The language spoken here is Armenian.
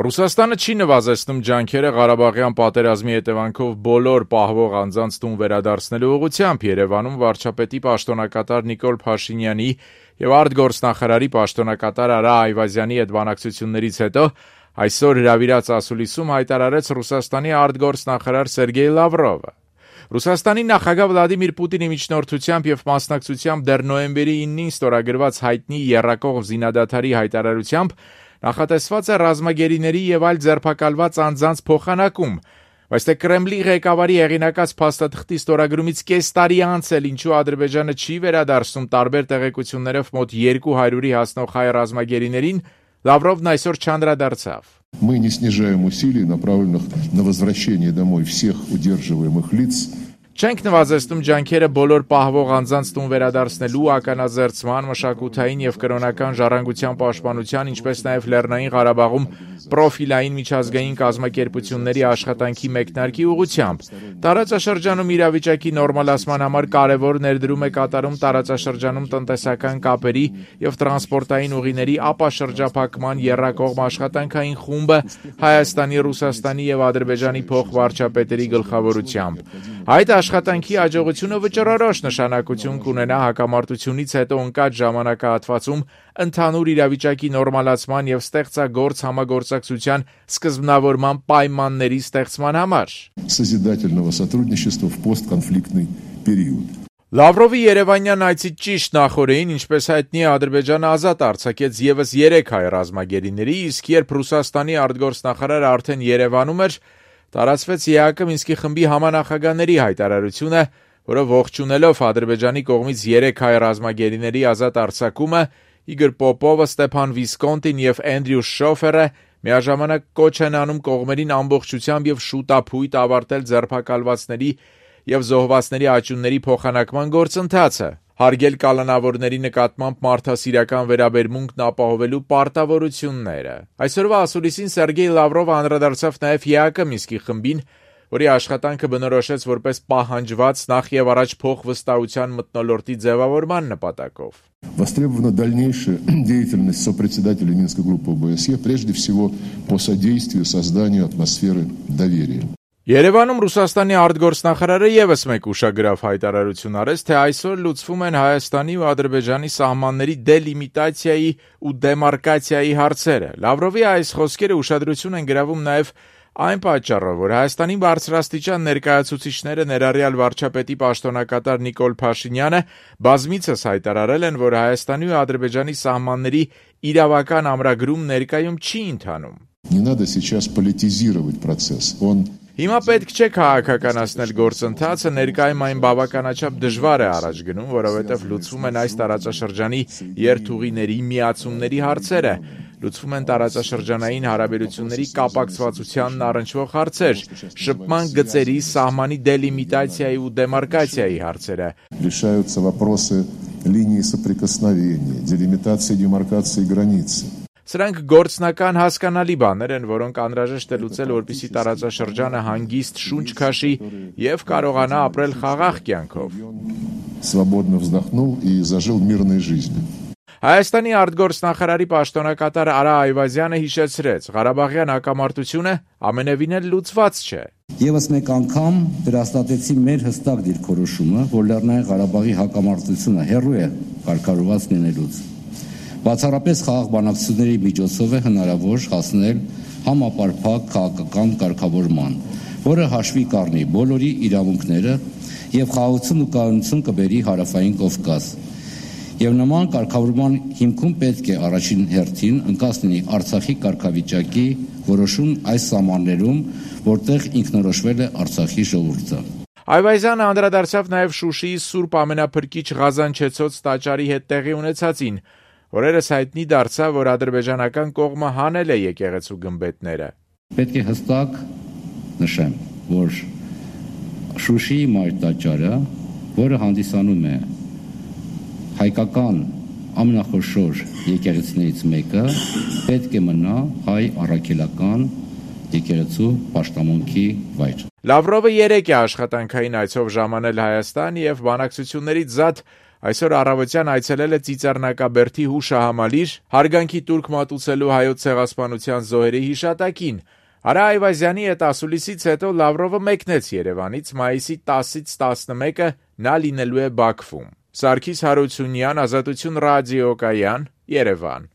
Ռուսաստանը չի նվազեցնում ջանքերը Ղարաբաղյան պատերազմի հետևանքով բոլոր պահվող անձանց տուն վերադարձնելու ուղղությամբ։ Երևանում վարչապետի պաշտոնակատար Նիկոլ Փաշինյանի եւ արտգործնախարարի պաշտոնակատար Արա Այվազյանի հետ բանակցություններից հետո այսօր հրավիրած ասուլիսում հայտարարեց Ռուսաստանի արտգործնախարար Սերգեյ Լավրովը։ Ռուսաստանի նախագահ Վլադիմիր Պուտինի միջնորդությամբ եւ մասնակցությամբ դեռ նոյեմբերի 9-ին ստորագրված հայտնի եռակողմ զինադադարի հայտարարությամբ նախատեսված է ռազմագերիների եւ այլ ձերբակալված անձանց փոխանակում, բայց թե Կրեմլի ղեկավարի հեղինակած փաստաթղթի ստորագրումից կես տարի անց էլ ինչու Ադրբեջանը չի վերադարձնում տարբեր տեղեկություններով մոտ 200-ի հասնող հայ ռազմագերիներին, Լավրովն այսօր չանդրադարձավ։ Мы не снижаем усилий, направленных на возвращение домой всех удерживаемых лиц. Չենք նվազեցնում ջանքերը բոլոր պահվող անձանց տուն վերադարձնելու, ականաձերծման, մշակութային եւ կրոնական ժառանգության պաշտպանության, ինչպես նաեւ Լեռնային Ղարաբաղում պրոֆիլային միջազգային կազմակերպությունների աշխատանքի մեկնարկի ուղղությամբ։ Տարածաշրջանում իրավիճակի նորմալացման համար կարևոր ներդրում է կատարում տարածաշրջանում տնտեսական կապերի եւ տրանսպորտային ուղիների ապաշրջափակման եռակողմ աշխատանքային խումբը Հայաստանի, Ռուսաստանի եւ Ադրբեջանի փոխվարչապետերի գլխավորությամբ։ Այդ աշխատանքի աջակցությունը վճռորոշ նշանակություն կունենա հակամարտությունից հետո ընկած ժամանակահատվածում ընդհանուր իրավիճակի նորմալացման եւ ստեղծագործ համագործակցության սկզբնավորման պայմանների ստեղծման համար։ Созидательного сотрудничества в постконфликтный период. Լավրովի Երևանյան այցի ճիշտ նախօրեին, ինչպես հայտնի է, Ադրբեջանը ազատ արձակեց եւս 3 հայ ռազմագերիների, իսկ երբ Ռուսաստանի արտգործնախարարը արդեն Երևանում էր, տարածվեց ԵԱԿ Մինսկի խմբի համանախագահների հայտարարությունը, որը ողջունելով Ադրբեջանի կողմից 3 հայ ռազմագերիների ազատ արձակումը, Իգոր Պոպովը, Ստեփան Վիսկոնտին եւ Էնդրյու Շոֆերը միաժամանակ կոչ են անում կողմերին ամբողջությամբ եւ շուտափույթ ավարտել ձերբակալվածների եւ զոհվածների աճյունների փոխանակման գործընթացը, հարգել կալանավորների նկատմամբ մարդասիրական վերաբերմունքն ապահովելու պարտավորությունները։ Այսօրվա ասուլիսին Սերգեյ Լավրովը անդրադարձավ նաեւ ԵԱԿ Մինսկի խմբին, որի աշխատանքը բնորոշեց որպես պահանջված նախ եւ առաջ փոխվստահության մթնոլորտի ձևավորման նպատակով։ Востребована дальнейшая деятельность сопредседателя Минской группы ОБСЕ, прежде всего по содействию созданию атмосферы доверия. Երևանում Ռուսաստանի արտգործնախարարը եւս մեկ ուշագրավ հայտարարություն արեց, թե այսօր լուծվում են Հայաստանի ու Ադրբեջանի սահմանների դելիմիտացիայի ու դեմարկացիայի հարցերը։ Լավրովի այս խոսքերը ուշադրություն են գրավում նաեւ այն պատճառով, որ Հայաստանի բարձրաստիճան ներկայացուցիչները ներառյալ վարչապետի պաշտոնակատար Նիկոլ Փաշինյանը բազմիցս հայտարարել են, որ Հայաստանի ու Ադրբեջանի սահմանների իրավական ամրագրում ներկայում չի ընթանում։ Не надо сейчас политизировать процесс. Հիմա պետք չէ քաղաքականացնել գործընթացը, ներկայում այն բավականաչափ դժվար է առաջ գնում, որովհետև լուծվում են այս տարածաշրջանի երթուղիների միացումների հարցերը, լուծվում են տարածաշրջանային հարաբերությունների կապակցվածությանն առնչվող հարցեր, շփման գծերի, սահմանի դելիմիտացիայի ու դեմարկացիայի հարցերը։ Решаются вопросы линии соприкосновения, делимитации, демаркации границы. Սրանք գործնական հասկանալի բաներ են, որոնք անհրաժեշտ է լուծել, որպեսզի տարածաշրջանը հանգիստ շունչ քաշի եւ կարողանա ապրել խաղաղ կյանքով։ Свободно вздохнул и зажил мирной жизнью. Հայաստանի արտգործնախարարի պաշտոնակատար Արա Այվազյանը հիշեցրեց, Ղարաբաղյան հակամարտությունը ամենևին էլ լուծված չէ։ Եվս մեկ անգամ վերահաստատեցի մեր հստակ դիրքորոշումը, որ Լեռնային Ղարաբաղի հակամարտությունը հեռու է կարգավորված լինելուց։ Բացառապես խաղաղ բանակցությունների միջոցով է հնարավոր հասնել համապարփակ քաղաքական կարգավորման, որը հաշվի կառնի բոլորի իրավունքները եւ խաղաղություն ու կայունություն կբերի Հարավային Կովկաս։ Եվ նման կարգավորման հիմքում պետք է առաջին հերթին ընկած լինի Արցախի կարգավիճակի որոշում այս սահմաններում, որտեղ ինքնորոշվել է Արցախի ժողովուրդը։ Այվազյանը անդրադարձավ նաեւ Շուշիի Սուրբ Ամենափրկիչ Ղազանչեցոց տաճարի հետ տեղի ունեցածին, Օրերս հայտնի դարձավ, որ ադրբեջանական կողմը հանել է եկեղեցու գմբեթները։ Պետք է հստակ նշեմ, որ Շուշիի մայր տաճարը, որը հանդիսանում է հայկական ամենախոշոր եկեղեցիներից մեկը, պետք է մնա հայ առաքելական եկեղեցու պաշտամունքի վայր։ Լավրովը 3 է աշխատանքային այցով ժամանել Հայաստան եւ բանակցություններից զատ Այսօր առավոտյան այցելել է Ծիծեռնակաբերդի հուշահամալիր, հարգանքի տուրք մատուցելու հայոց ցեղասպանության զոհերի հիշատակին։ Արա Այվազյանի հետ ասուլիսից հետո Լավրովը մեկնեց Երևանից, մայիսի 10-ից 11-ը նա լինելու է Բաքվում։ Սարգիս Հարությունյան, Ազատություն ռադիոկայան, Երևան։